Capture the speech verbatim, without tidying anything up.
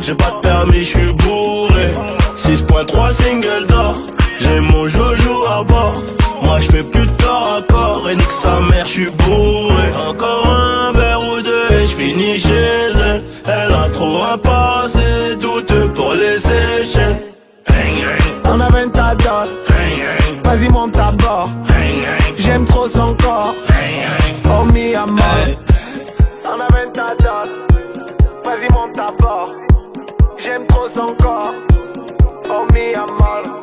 j'ai pas de permis, j'suis bourré. Six point trois single d'or, j'ai mon joujou à bord. Moi j'fais plus de corps à corps et nique sa mère, j'suis bourré. Encore un verre ou deux et j'finis chez elle. Elle a trop un passé douteux pour les échelles. On a vingt ta dot, vas-y monte à bord. J'aime trop son corps, oh mi amor. On a vingt ta dot, vas-y monte à bord. J'aime trop son corps, oh mi amor.